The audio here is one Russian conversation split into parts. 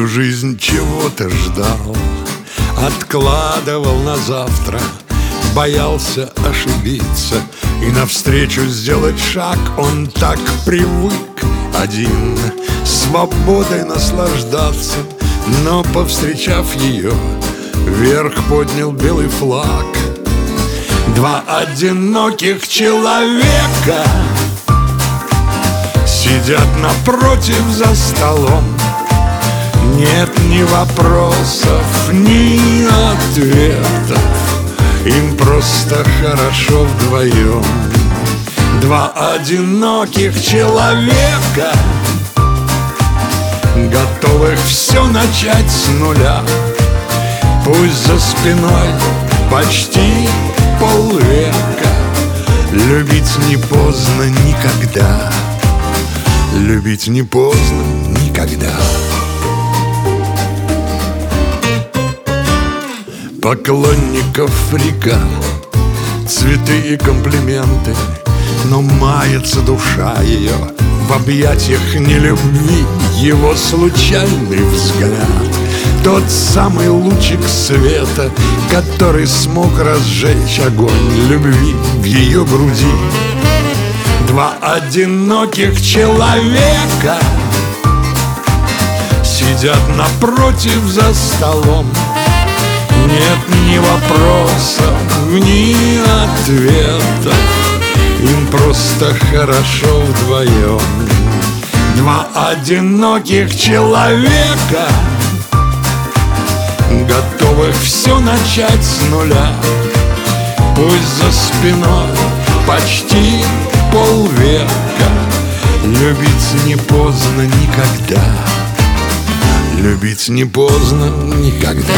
жизнь чего-то ждал, откладывал на завтра, боялся ошибиться и навстречу сделать шаг. Он так привык один свободой наслаждаться, но, повстречав ее, вверх поднял белый флаг. Два одиноких человека сидят напротив за столом. Нет ни вопросов, ни ответов, им просто хорошо вдвоем. Два одиноких человека, готовых все начать с нуля. Пусть за спиной почти полвека, любить не поздно никогда. Любить не поздно никогда. Поклонников река, цветы и комплименты, но мается душа ее в объятиях нелюбви. Его случайный взгляд, тот самый лучик света, который смог разжечь огонь любви в ее груди. Два одиноких человека сидят напротив за столом. Нет ни вопросов, ни ответов, им просто хорошо вдвоем. Два одиноких человека, готовых все начать с нуля. Пусть за спиной почти полвека, любить не поздно никогда. Любить не поздно никогда.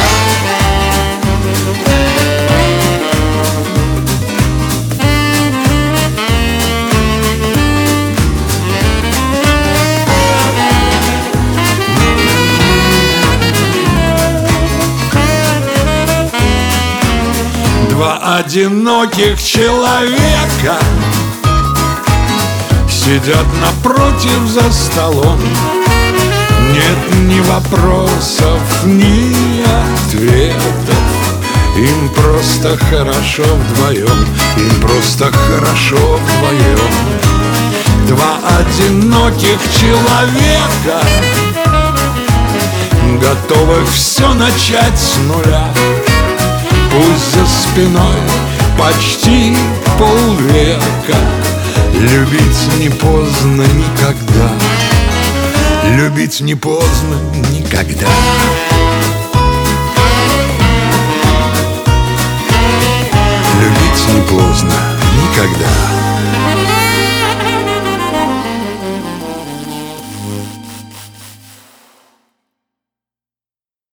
Два одиноких человека сидят напротив за столом. Нет ни вопросов, ни ответов, им просто хорошо вдвоем. Им просто хорошо вдвоем. Два одиноких человека, готовых все начать с нуля. Пусть за спиной почти полвека, любить не поздно никогда. Любить не поздно никогда. Любить не поздно никогда.